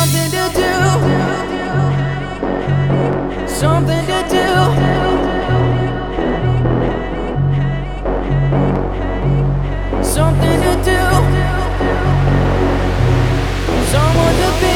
something to do, something to do, something to do, someone to be.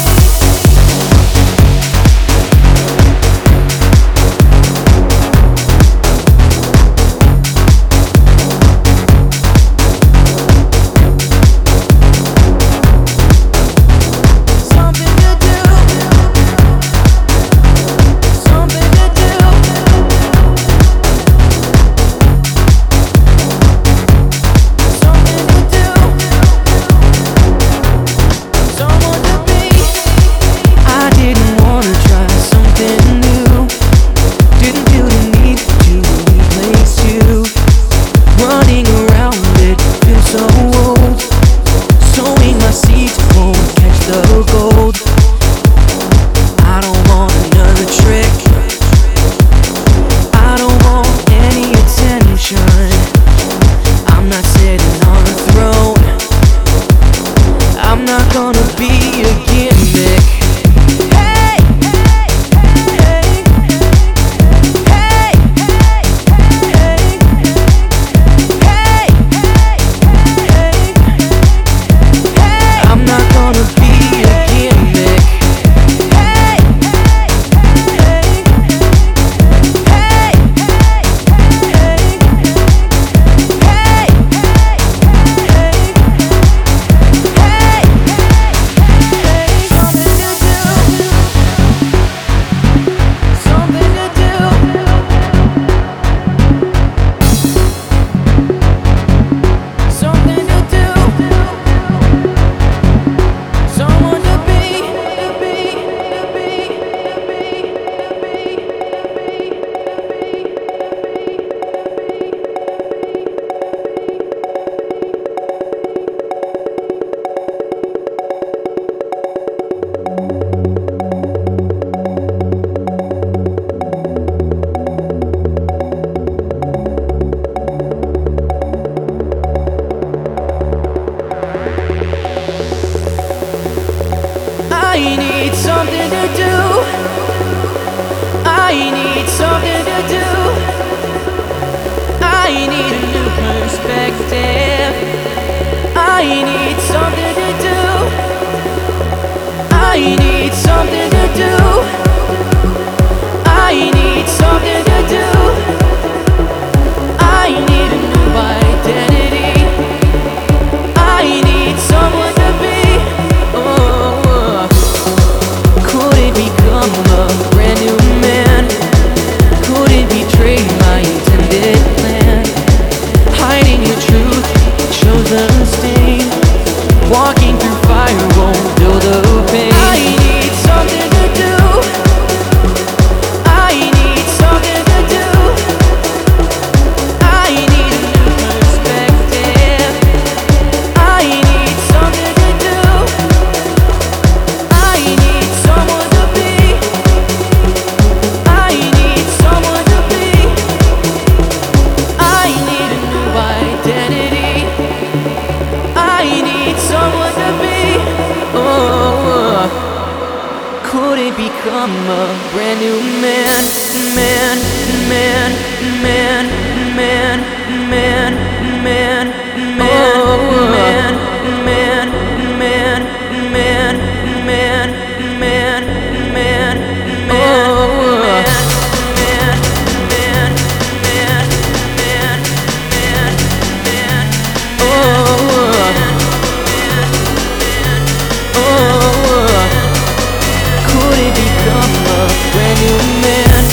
I need something to do. I need something to do. I need a new perspective. I need something to do. I need something to do. I need something to do. I need a new identity. I need someone to be. Could it become a brand new man? Could it betray my intended plan? Hiding the truth shows a stain. Walking through fire won't dull the pain. I need something to do. I need something to do. I need a new perspective. I need something to do. I need someone to be. I need someone to be. I need a new identity. I need someone to be. Oh, could it become a brand new man? Man, man, man, man, man, man, man, man, man, man, man, man, man, man, man, could it become a brand new man?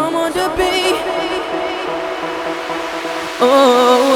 someone to be. Oh.